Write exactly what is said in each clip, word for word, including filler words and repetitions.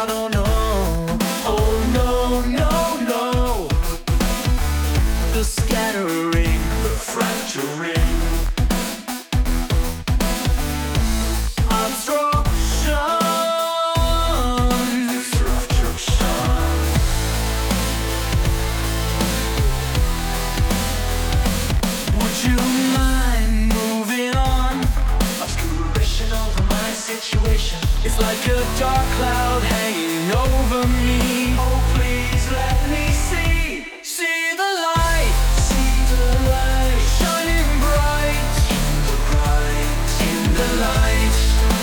I don't know. Oh no, no, no. The scattering, the fracturing, it's like a dark cloud hanging over me. Oh, please let me see, see the light, see the light, shining bright, in the bright, in the light.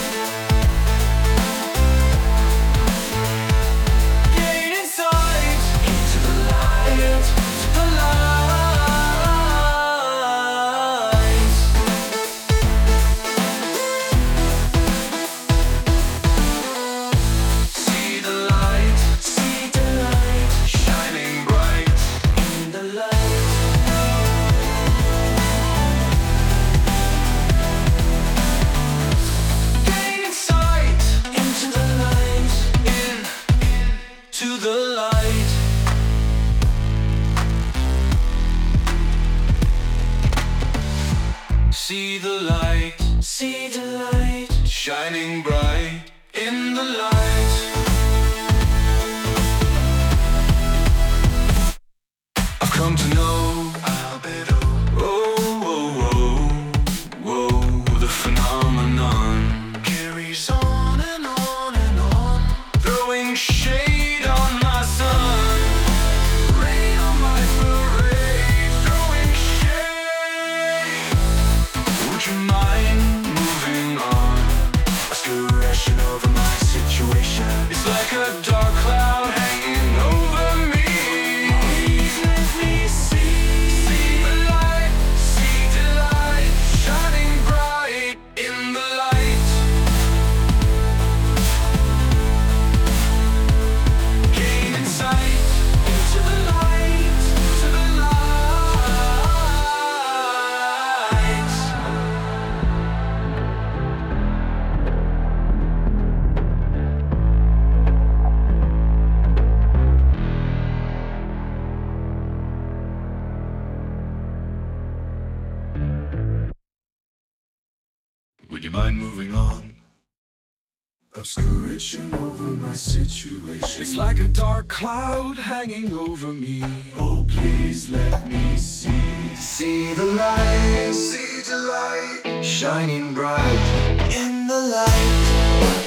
Gain insight into the light, the light. See the light, see the light, shining bright in the light. I've come to know albedo. Oh, oh, oh, whoa, the phenomenon carries on and on and on, throwing shade on my sun, rain on my parade, throwing shade. Would you mind moving on? Aspiration over my situation. It's like a dark cloud hanging over me. Please let me see, see the light, see the light, shining bright in the light. Gain insight into the light, to the light. Would you mind moving on? Obscuration over my situation. It's like a dark cloud hanging over me. Oh, please let me see, see the light, see the light, shining bright in the light.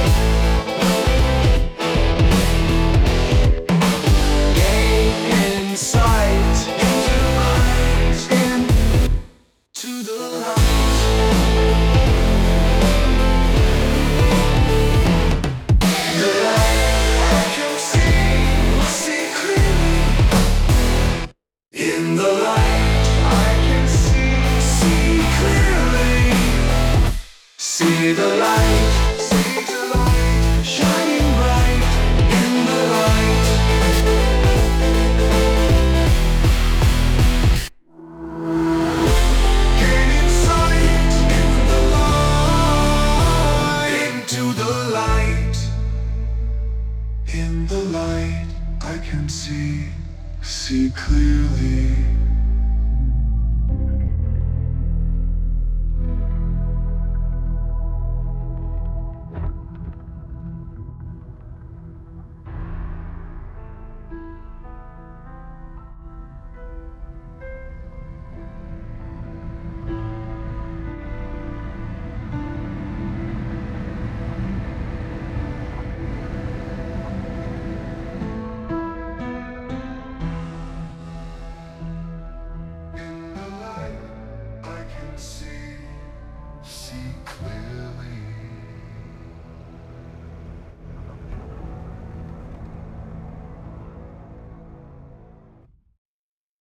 Gain insight into the light, into the light. In the light, I can see, see clearly. See the light, see the light, shining bright in the light. Gain insight into the light, into the light. In the light, I can see, see clearly.